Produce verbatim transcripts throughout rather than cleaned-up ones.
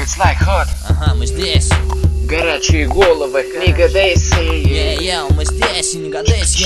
It's like hot. Ага, мы здесь. Горячие головы, не гадайся. Yeah, yeah, мы здесь, и не гадайся.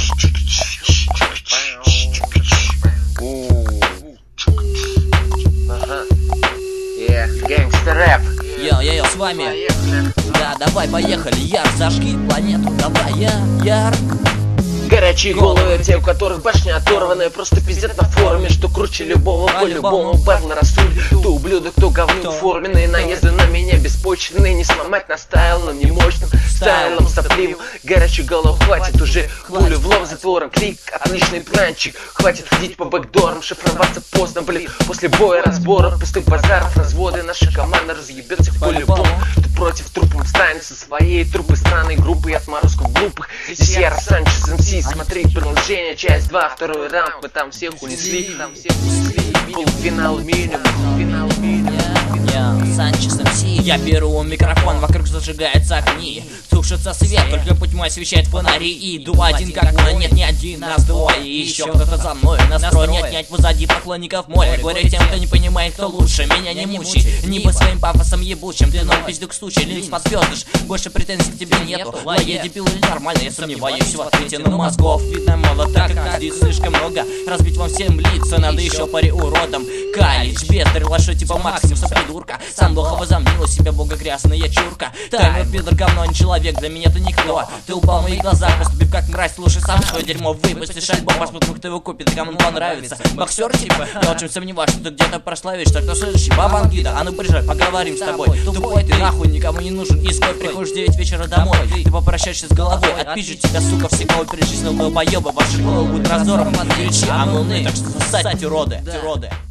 Ага. Yeah, gangster рэп. Йо, йо, йо, с вами. Поехали. Да, давай, поехали, Яр, зажги планету, давай, я, Яр. Горячие головы, те, у которых башня оторванная, просто пиздят на форуме, что круче любого, по-любому бар на рассуде. То ублюдок, то говнюк форменные, наезды на меня беспочвенные, не сломать настайлом, не мощным стайлом сопливым. Горячую голову хватит уже, пулю в лоб затвором, клик, отличный планчик. Хватит ходить по бэкдорам, шифроваться поздно, блин. После боя, разборов, пустых базаров, разводы, наша команда разъебется по-любому. Ты против трупов встанет со своей трупы странной группы и отморозков глупых. Здесь я Санчес эм си, смотри продолжение, часть два, второй раунд, мы там всех унесли, там всех унесли. Полуфинал минимум, финал минимум. Санчес эм си. Я беру микрофон, вокруг зажигаются огни, тушится свет, только путь мой освещает фонари. И иду один как мой, нет, не один, нас двое. И еще кто-то за мной, настрой нет, нет, позади поклонников мой. Горе тем, кто не понимает, кто лучше, меня не мучай, не по своим пафосом ебучим. Ты ноль пиздюк стучи, линз подпёздышь, больше претензий к тебе нету. Ла, я дебил или нормально, я сомневаюсь в ответе. Но мозгов видно мало, так как здесь слишком много. Разбить вам всем лица, надо еще паре уродом. Калич, бездарь, лошадь типа Максим, со придурка. Сам плохо возомнил у себя бога грязная чурка. Таймер, пидор, говно, не человек, для меня ты никто. Ты упал в мои глаза, поступив как мразь, слушай сам свое дерьмо. Выпустишь альбом, посмотрим, кто его купит, кому он понравится. Боксер типа, я очень сомневаюсь, что ты где-то прославишься. Кто следующий? Бабангида, а ну приезжай, поговорим с тобой. Тупой ты нахуй, никому не нужен, изгой. Приходишь в девять вечера домой, ты попрощаешься с головой. Отпишет тебя, сука, всегда перечислил долбоеба. Ваши головы будут разорваны, кричи, а мылны, так что сосать, уроды, уроды.